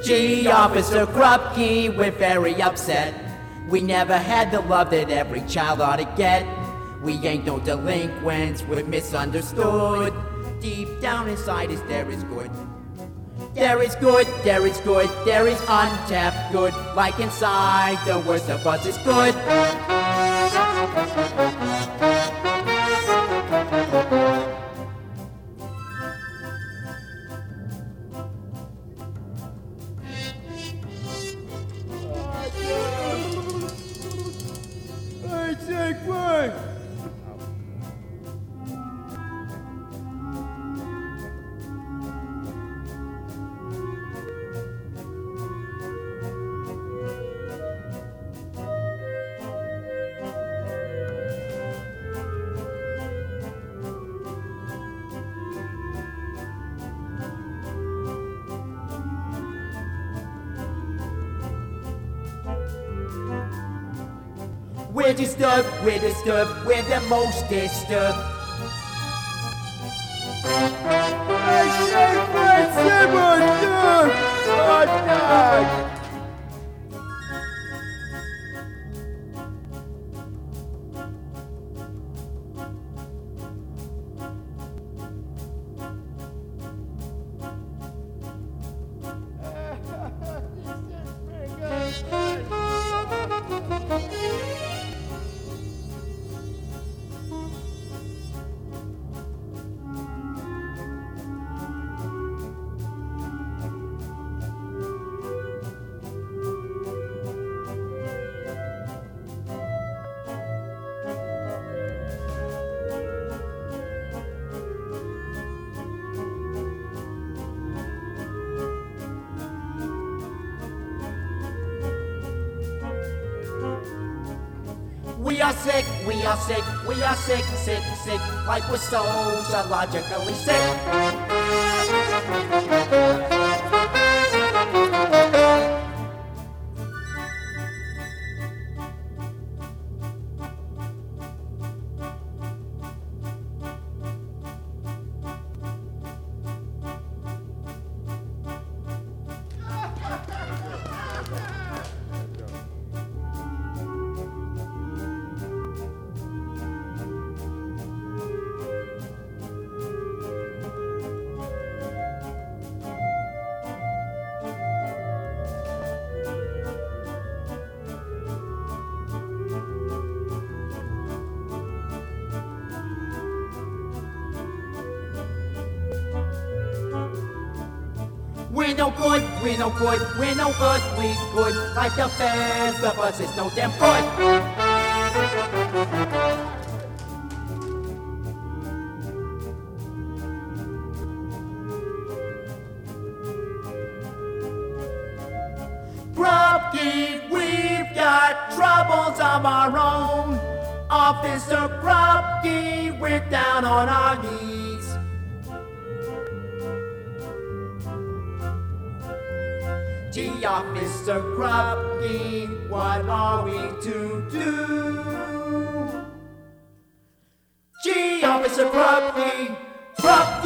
Gee, Officer Krupke, we're very upset. We never had the love that every child ought to get. We ain't no delinquents, we're misunderstood. Deep down inside us there is good. There is good, there is good, there is untapped good. Like inside, the worst of us is good. I take one. We're disturbed, we're disturbed, we're the most disturbed. I say Fred Simmons, oh no! We are sick, we are sick, we are sick, sick, sick, like we're sociologically sick. We're no good, we're no good, we're no good, we good. Like the best of us is no damn good. Krupke, we've got troubles of our own. Officer Krupke, we're down on our knees. Gee, Officer Krupke, what are we to do? Gee, Officer Krupke, Krupke.